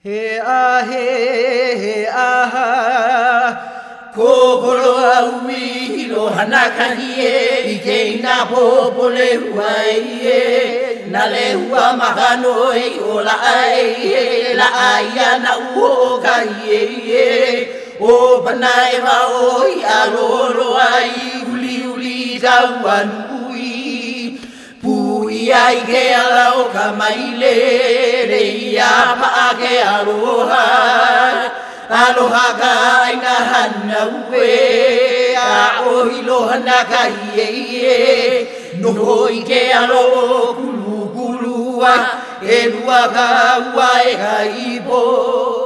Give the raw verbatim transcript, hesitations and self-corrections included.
He a he he aha ko kolo aui hilo hanakahi e I ke ina popo le hua e na le hua mahano e o la ai e la ai ana uo kai e o pana e wa o I alolo ai uli uli tau anui pui ai ke ala o ka maile re ia pa ke aloha aloha ka ina hana ue a o iloha na ka ie ie no hoi ke alo kulu kulu a e lua ka ua e ka ipo